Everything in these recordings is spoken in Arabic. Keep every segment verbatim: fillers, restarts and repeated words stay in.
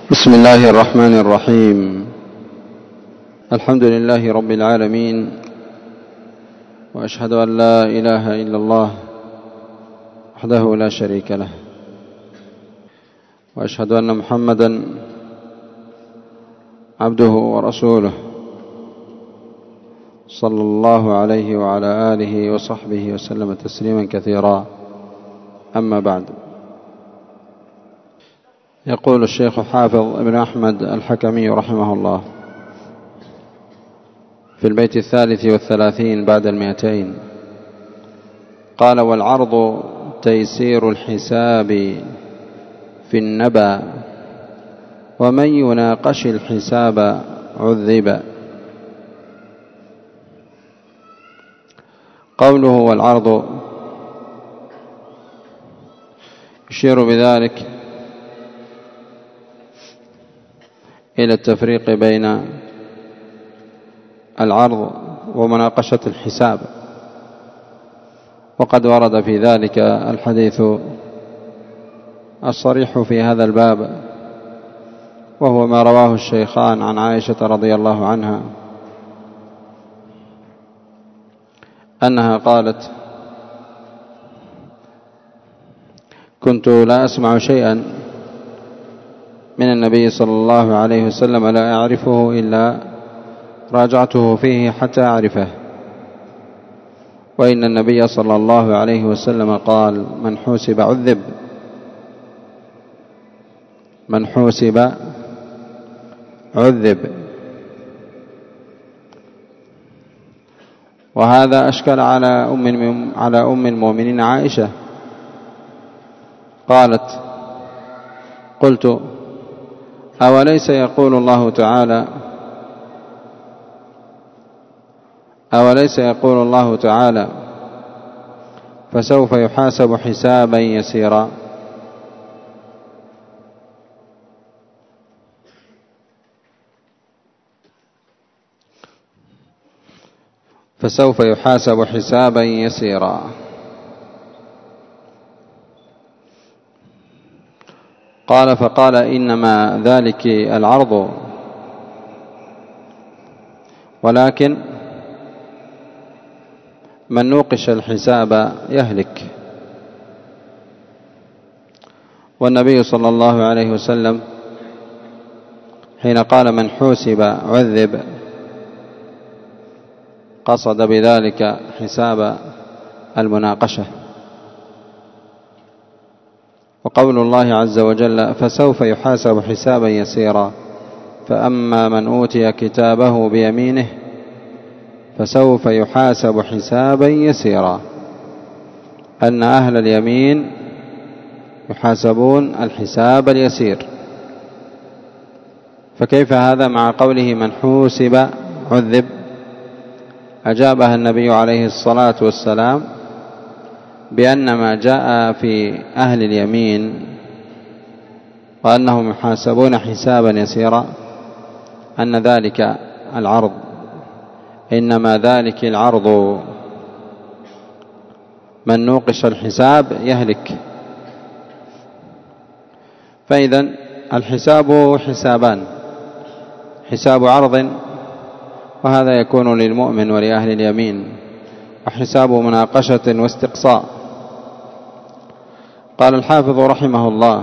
بسم الله الرحمن الرحيم. الحمد لله رب العالمين، وأشهد أن لا إله إلا الله وحده لا شريك له، وأشهد أن محمدا عبده ورسوله صلى الله عليه وعلى آله وصحبه وسلم تسليما كثيرا. أما بعد، يقول الشيخ حافظ ابن أحمد الحكمي رحمه الله في البيت الثالث والثلاثين بعد المئتين، قال: والعرض تيسير الحساب في النبا، ومن يناقش الحساب عذب. قوله والعرض يشير بذلك إلى التفريق بين العرض ومناقشة الحساب، وقد ورد في ذلك الحديث الصريح في هذا الباب، وهو ما رواه الشيخان عن عائشة رضي الله عنها أنها قالت: كنت لا أسمع شيئا من النبي صلى الله عليه وسلم لا أعرفه إلا راجعته فيه حتى أعرفه، وإن النبي صلى الله عليه وسلم قال: من حوسب عذب، من حوسب عذب. وهذا أشكل على أم على أم المؤمنين عائشة، قالت: قلت: أوليس يقول الله تعالى أوليس يقول الله تعالى فسوف يحاسب حسابا يسيرا؟ فسوف يحاسب حسابا يسيرا. قال: فقال: إنما ذلك العرض، ولكن من نوقش الحساب يهلك. والنبي صلى الله عليه وسلم حين قال من حوسب عذب قصد بذلك حساب المناقشة. وقول الله عز وجل فسوف يحاسب حسابا يسيرا، فأما من أوتي كتابه بيمينه فسوف يحاسب حسابا يسيرا، أن أهل اليمين يحاسبون الحساب اليسير. فكيف هذا مع قوله من حوسب عذب؟ أجابها النبي عليه الصلاة والسلام بأن ما جاء في أهل اليمين وأنهم يحاسبون حسابا يسيرا أن ذلك العرض، إنما ذلك العرض، من نوقش الحساب يهلك. فإذا الحساب حسابان: حساب عرض، وهذا يكون للمؤمن ولأهل اليمين، وحساب مناقشة واستقصاء. قال الحافظ رحمه الله: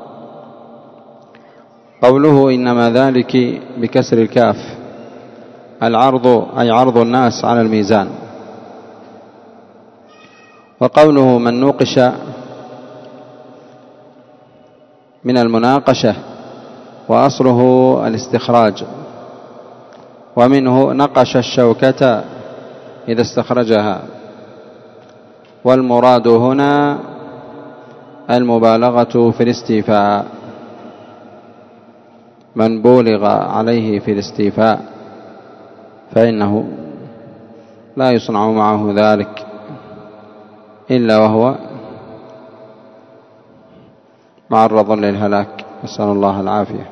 قوله إنما ذلك بكسر الكاف، العرض أي عرض الناس على الميزان. وقوله من نوقش من المناقشة، وأصله الاستخراج، ومنه نقش الشوكة إذا استخرجها. والمراد هنا المبالغة في الاستيفاء، من بولغ عليه في الاستيفاء فإنه لا يصنع معه ذلك إلا وهو معرض للهلاك، نسأل الله العافية.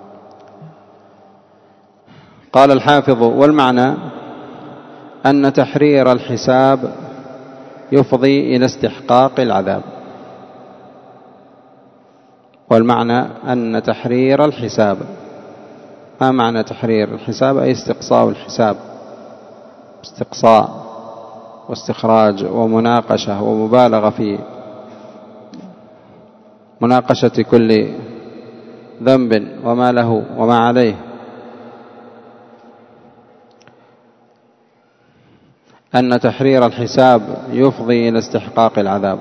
قال الحافظ: والمعنى أن تحرير الحساب يفضي إلى استحقاق العذاب، والمعنى أن تحرير الحساب. ما معنى تحرير الحساب؟ أي استقصاء الحساب، استقصاء واستخراج ومناقشة ومبالغة في مناقشة كل ذنب وما له وما عليه. أن تحرير الحساب يفضي إلى استحقاق العذاب،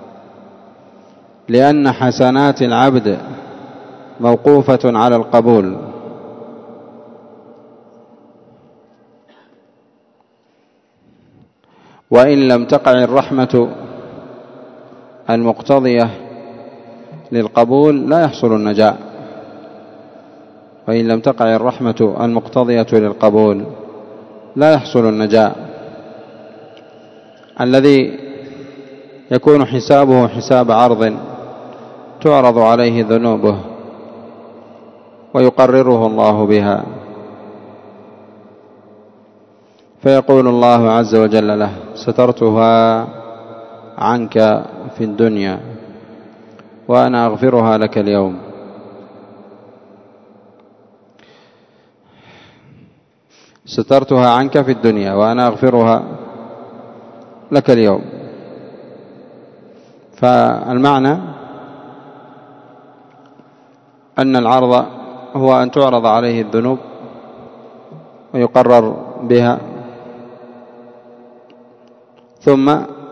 لأن حسنات العبد موقوفة على القبول، وإن لم تقع الرحمة المقتضية للقبول لا يحصل النجاة. وإن لم تقع الرحمة المقتضية للقبول لا يحصل النجاة. الذي يكون حسابه حساب عرض تعرض عليه ذنوبه ويقرره الله بها، فيقول الله عز وجل له: سترتها عنك في الدنيا وأنا أغفرها لك اليوم. سترتها عنك في الدنيا وأنا أغفرها لك اليوم. فالمعنى أن العرض هو أن تعرض عليه الذنوب ويقرر بها، ثم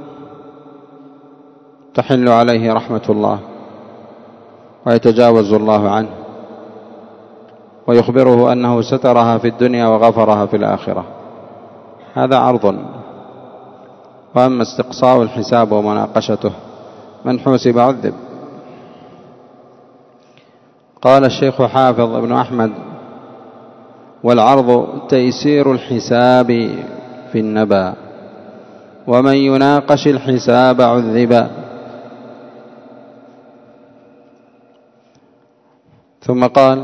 تحل عليه رحمة الله ويتجاوز الله عنه ويخبره أنه سترها في الدنيا وغفرها في الآخرة. هذا عرض. وأما استقصاء الحساب ومناقشته من حوسب عذب. قال الشيخ حافظ ابن أحمد: والعرض تيسير الحساب في النبا، ومن يناقش الحساب عذبا. ثم قال: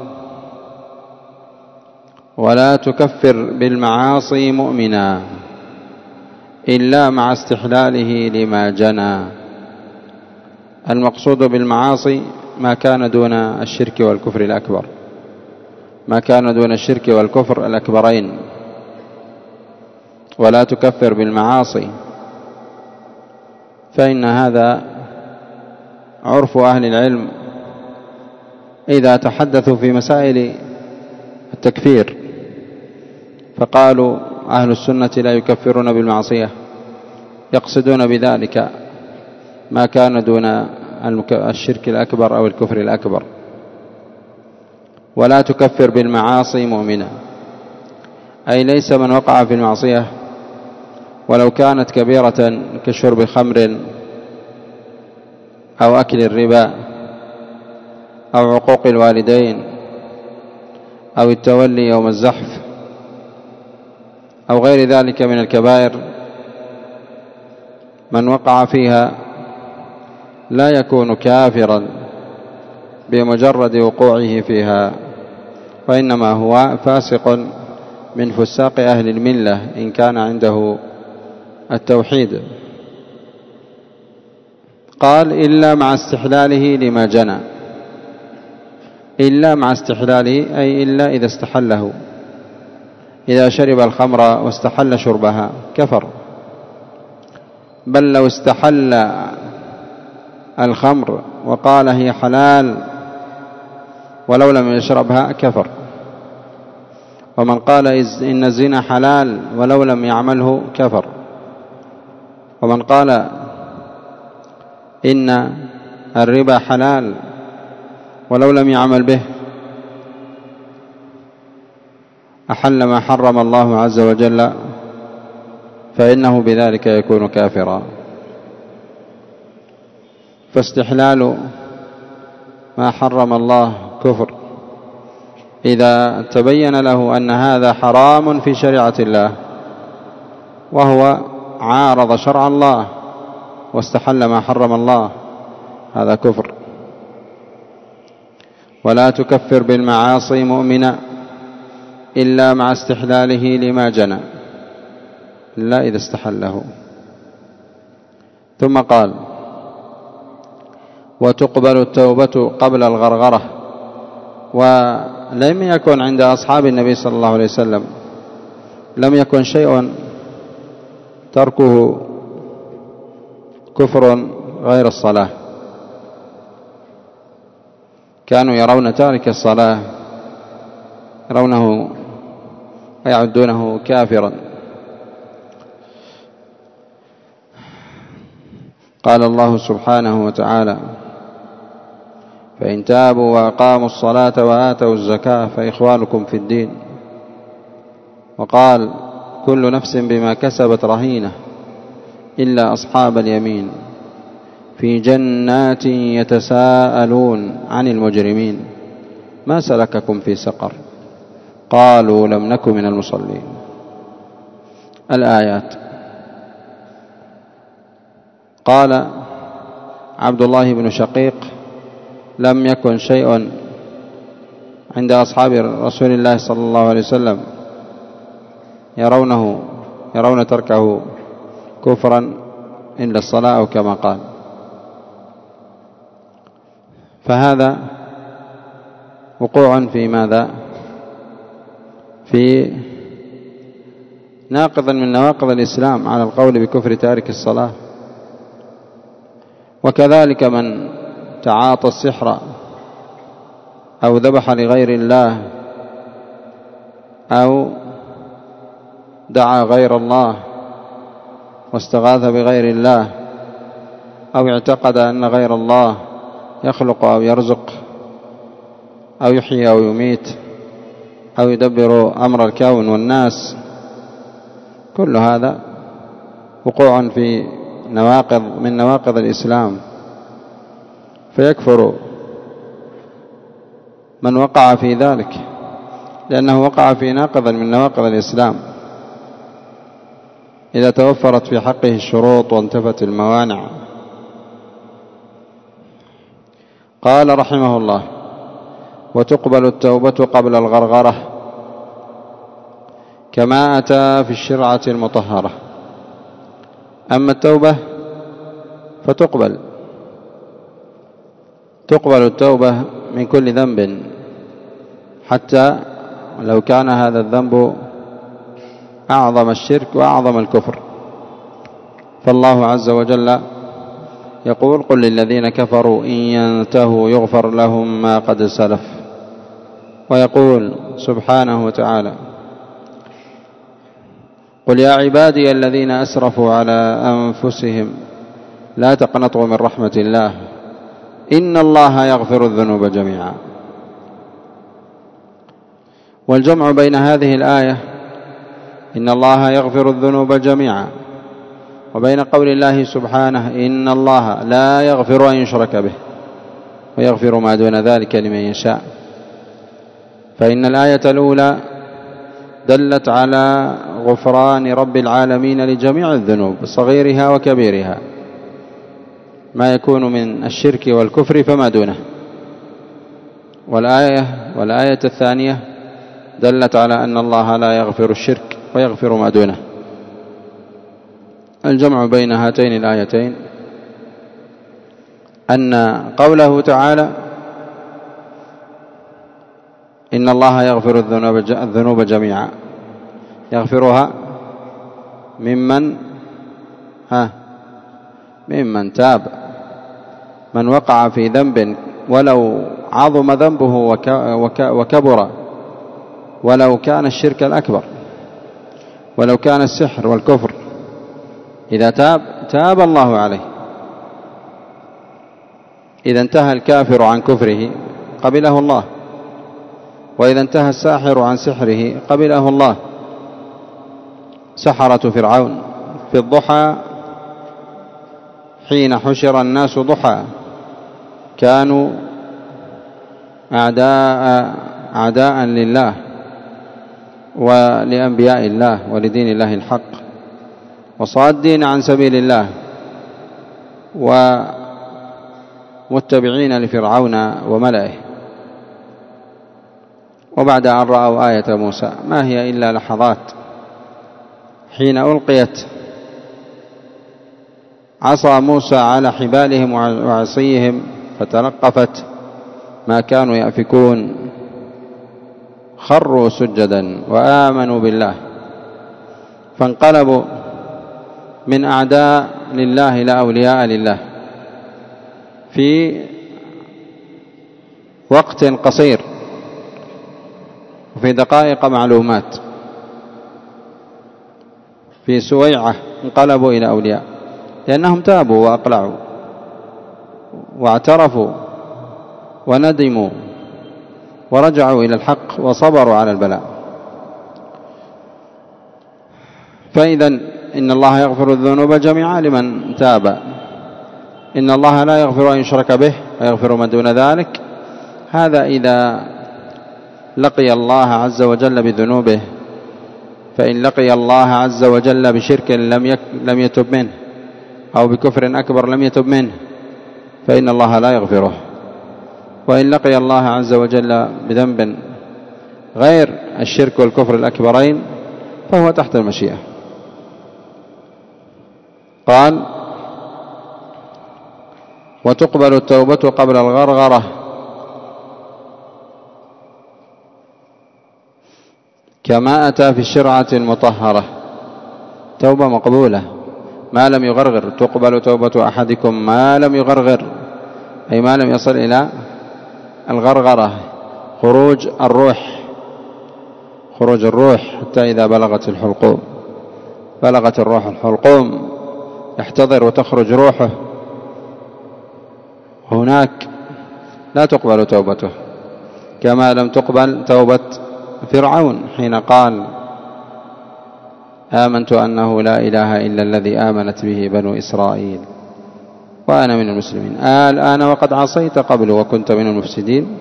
ولا تكفر بالمعاصي مؤمنا إلا مع استحلاله لما جنى. المقصود بالمعاصي ما كان دون الشرك والكفر الأكبر، ما كان دون الشرك والكفر الأكبرين. ولا تكفر بالمعاصي، فإن هذا عرف أهل العلم إذا تحدثوا في مسائل التكفير، فقالوا أهل السنة لا يكفرون بالمعصية، يقصدون بذلك ما كان دون الشرك الأكبر أو الكفر الأكبر. ولا تكفر بالمعاصي مؤمنا، أي ليس من وقع في المعصية ولو كانت كبيرة كشرب خمر أو أكل الربا أو عقوق الوالدين أو التولي يوم الزحف أو غير ذلك من الكبائر، من وقع فيها لا يكون كافرا بمجرد وقوعه فيها، وإنما هو فاسق من فساق أهل الملة إن كان عنده التوحيد. قال: إلا مع استحلاله لما جنى. إلا مع استحلاله أي إلا إذا استحله، إذا شرب الخمر واستحل شربها كفر. بل لو استحل الخمر وقال هي حلال ولو لم يشربها كفر. ومن قال إن الزنا حلال ولو لم يعمله كفر. ومن قال إن الربا حلال ولو لم يعمل به أحل ما حرم الله عز وجل، فإنه بذلك يكون كافرا. فاستحلال ما حرم الله كفر إذا تبين له أن هذا حرام في شريعة الله وهو عارض شرع الله واستحل ما حرم الله، هذا كفر. ولا تكفر بالمعاصي مؤمنا إلا مع استحلاله لما جنى، إلا إذا استحله. ثم قال: وتقبل التوبة قبل الغرغرة. ولم يكن عند أصحاب النبي صلى الله عليه وسلم لم يكن شيء تركه كفر غير الصلاة. كانوا يرون تارك الصلاة يرونه ويعدونه كافرا. قال الله سبحانه وتعالى: فإن تابوا وأقاموا الصلاة وآتوا الزكاة فإخوانكم في الدين. وقال: كل نفس بما كسبت رهينة إلا أصحاب اليمين في جنات يتساءلون عن المجرمين ما سلككم في سقر قالوا لم نك من المصلين. الآيات. قال عبد الله بن شقيق: لم يكن شيء عند أصحاب رسول الله صلى الله عليه وسلم يرونه يرون تركه كفرا إلا الصلاة، أو كما قال. فهذا وقوع في ماذا؟ في ناقض من نواقض الإسلام على القول بكفر تارك الصلاة. وكذلك من تعاطى السحر أو ذبح لغير الله أو دعا غير الله واستغاث بغير الله أو اعتقد أن غير الله يخلق أو يرزق أو يحيي أو يميت أو يدبر أمر الكون والناس، كل هذا وقوع في نواقض من نواقض الإسلام، فيكفر من وقع في ذلك لأنه وقع في ناقض من نواقض الإسلام إذا توفرت في حقه الشروط وانتفت الموانع. قال رحمه الله: وتقبل التوبة قبل الغرغرة كما أتى في الشرعة المطهرة. أما التوبة فتقبل تقبل التوبة من كل ذنب، حتى لو كان هذا الذنب أعظم الشرك وأعظم الكفر. فالله عز وجل يقول: قل للذين كفروا إن ينتهوا يغفر لهم ما قد سلف. ويقول سبحانه وتعالى: قل يا عبادي الذين أسرفوا على أنفسهم لا تقنطوا من رحمة الله إن الله يغفر الذنوب جميعا. والجمع بين هذه الآية إن الله يغفر الذنوب جميعا وبين قول الله سبحانه إن الله لا يغفر أن يشرك به ويغفر ما دون ذلك لمن يشاء، فإن الآية الأولى دلت على غفران رب العالمين لجميع الذنوب صغيرها وكبيرها، ما يكون من الشرك والكفر فما دونه. والآية والآية الثانية دلت على أن الله لا يغفر الشرك ويغفر ما دونه. الجمع بين هاتين الآيتين أن قوله تعالى إن الله يغفر الذنوب جميعا يغفرها ممن ها ممن تاب. من وقع في ذنب ولو عظم ذنبه وكبر، ولو كان الشرك الأكبر، ولو كان السحر والكفر، إذا تاب تاب الله عليه. إذا انتهى الكافر عن كفره قبله الله، وإذا انتهى الساحر عن سحره قبله الله. سحرة فرعون في الضحى حين حشر الناس ضحى كانوا أعداء أعداء لله ولأنبياء الله ولدين الله الحق، وصادين عن سبيل الله ومتبعين لفرعون وملئه. وبعد أن رأوا آية موسى ما هي إلا لحظات حين ألقيت عصا موسى على حبالهم وعصيهم فتلقفت ما كانوا يأفكون خروا سجدا وآمنوا بالله، فانقلبوا من أعداء لله إلى أولياء لله في وقت قصير وفي دقائق معلومات. في سويعة انقلبوا إلى أولياء لأنهم تابوا وأقلعوا واعترفوا وندموا ورجعوا إلى الحق وصبروا على البلاء. فإذا إن الله يغفر الذنوب جميعا لمن تاب. إن الله لا يغفر أن يشرك به ويغفر ما دون ذلك. هذا إذا لقي الله عز وجل بذنوبه، فإن لقي الله عز وجل بشرك لم يك لم يتب منه أو بكفر أكبر لم يتب منه فإن الله لا يغفره. وإن لقي الله عز وجل بذنب غير الشرك والكفر الأكبرين فهو تحت المشيئة. قال: وتقبل التوبة قبل الغرغرة كما أتى في الشرعة المطهرة. توبة مقبولة ما لم يغرغر. تقبل توبة أحدكم ما لم يغرغر، أي ما لم يصل إلى الغرغرة، خروج الروح خروج الروح حتى إذا بلغت الحلقوم بلغت الروح الحلقوم يحتضر وتخرج روحه، هناك لا تقبل توبته، كما لم تقبل توبة فرعون حين قال: آمنت أنه لا إله إلا الذي آمنت به بنو إسرائيل وأنا من المسلمين. الآن وقد عصيت قبل وكنت من المفسدين.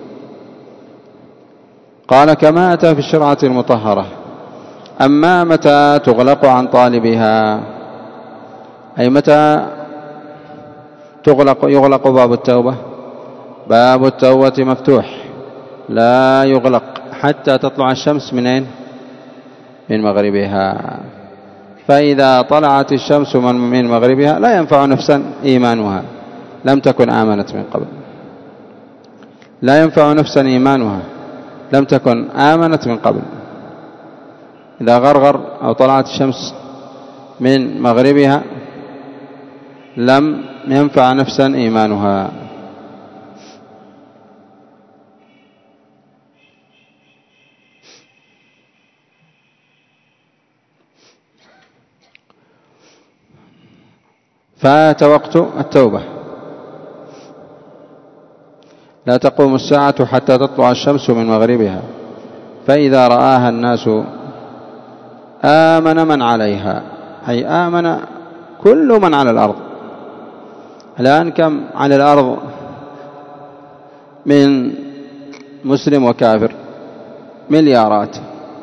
قال: كما أتى في الشرعة المطهرة. أما متى تغلق عن طالبها، أي متى تغلق يغلق باب التوبة؟ باب التوبة مفتوح لا يغلق حتى تطلع الشمس منين؟ من مغربها. فإذا طلعت الشمس من مغربها لا ينفع نفسا إيمانها لم تكن آمنت من قبل. لا ينفع نفسا إيمانها لم تكن آمنت من قبل. إذا غرغر أو طلعت الشمس من مغربها لم ينفع نفسا إيمانها. فات وقت التوبة. لا تقوم الساعة حتى تطلع الشمس من مغربها، فإذا رآها الناس آمن من عليها، أي آمن كل من على الأرض. الآن كم على الأرض من مسلم وكافر؟ مليارات.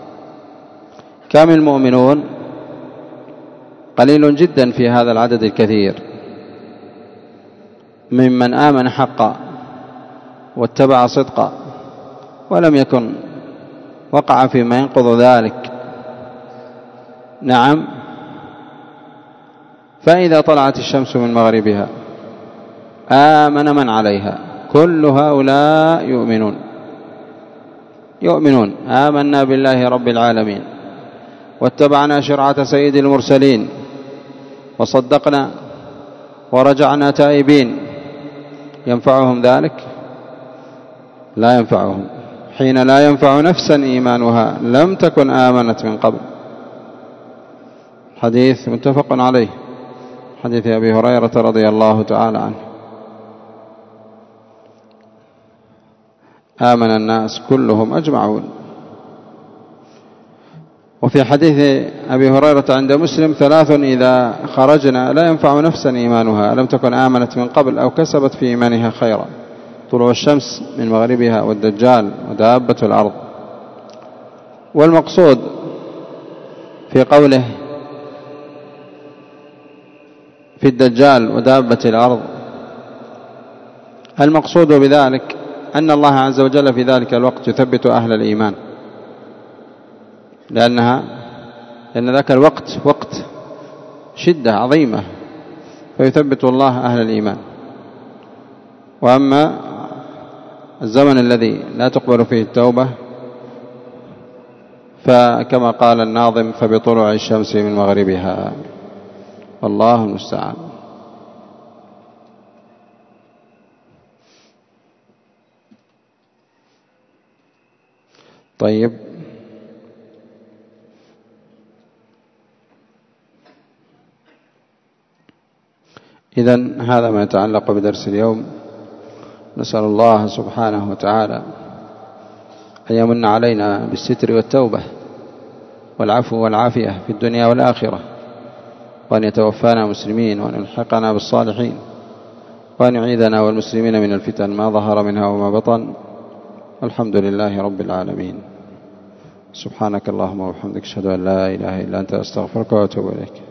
كم المؤمنون؟ قليل جدا في هذا العدد الكثير ممن آمن حقا واتبع صدقا ولم يكن وقع فيما ينقض ذلك. نعم. فإذا طلعت الشمس من مغربها آمن من عليها، كل هؤلاء يؤمنون يؤمنون آمنا بالله رب العالمين واتبعنا شرعة سيد المرسلين وصدقنا ورجعنا تائبين. ينفعهم ذلك؟ لا ينفعهم. حين لا ينفع نفسا إيمانها لم تكن آمنت من قبل. حديث متفق عليه، حديث أبي هريرة رضي الله تعالى عنه: آمن الناس كلهم أجمعون. وفي حديث أبي هريرة عند مسلم: ثلاث إذا خرجنا لا ينفع نفسا إيمانها لم تكن آمنت من قبل أو كسبت في إيمانها خيرا: طلوع الشمس من مغربها والدجال ودابة الأرض. والمقصود في قوله في الدجال ودابة الأرض، المقصود بذلك أن الله عز وجل في ذلك الوقت يثبت أهل الإيمان، لأنها لأن ذاك الوقت وقت شدة عظيمة، فيثبت الله أهل الإيمان. وأما الزمن الذي لا تقبل فيه التوبة فكما قال الناظم فبطلوع الشمس من مغربها، والله المستعان. طيب، إذن هذا ما يتعلق بدرس اليوم. نسأل الله سبحانه وتعالى أن يمن علينا بالستر والتوبة والعفو والعافية في الدنيا والآخرة، وأن يتوفانا مسلمين، وأن يلحقنا بالصالحين، وأن يعيذنا والمسلمين من الفتن ما ظهر منها وما بطن. الحمد لله رب العالمين. سبحانك اللهم وبحمدك، أشهد أن لا إله إلا أنت، أستغفرك وأتوب إليك.